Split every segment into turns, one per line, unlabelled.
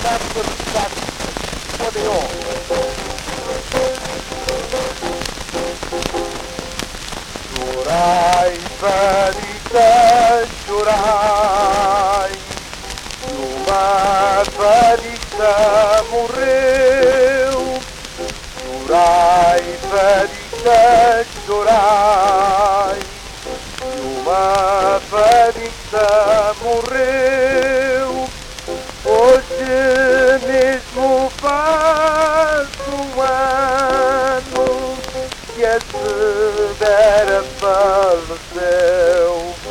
Chorai, Vanita, chorai. Uma Vanita morreu. Chorai, Vanita, chorai. Uma Vanita morreu. Hoje mesmo faz um ano que a Severa faleceu.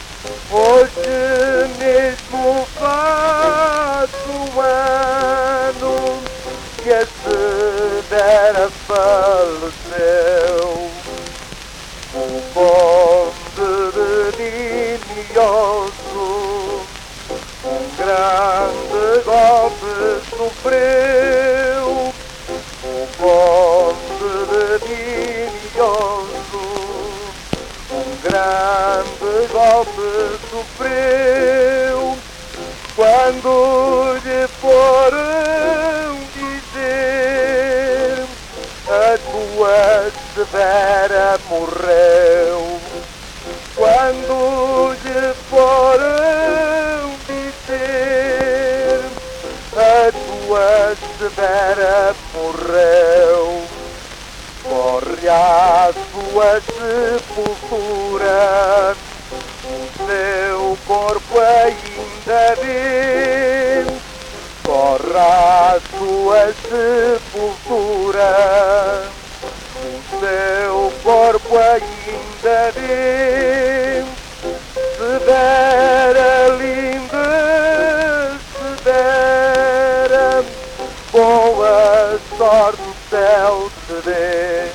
Hoje mesmo faz um ano que a Severa faleceu. O conde de Linhoso um grande golpe sofreu. O conde de Linhoso um grande golpe sofreu. Quando lhe foram dizer a tua Severa morreu. Quando lhe foram dizer a tua Severa morreu, corre à sua sepultura, o seu corpo ainda vê. Corre à sua sepultura, o seu corpo ainda vê. Severa, linda Severa, boa sorte o céu te dê.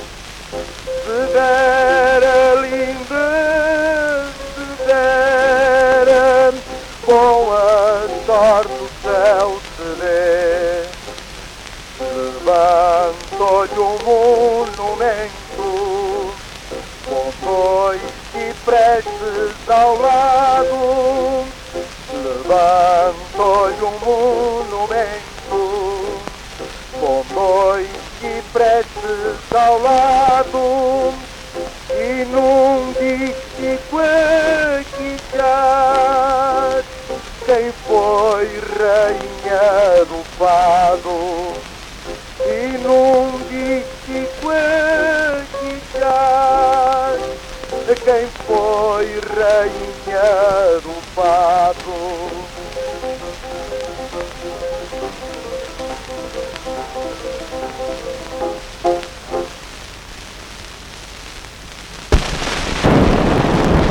Severa, linda Severa, boa sorte o céu te dê. Levantou-lhe um monumento com dois ciprestes ao lado. Levantou-lhe um monumento com dois ciprestes ao lado. E num dístico aqui já quem foi rainha do fado. E num dístico aqui já quem foi rainha do fado.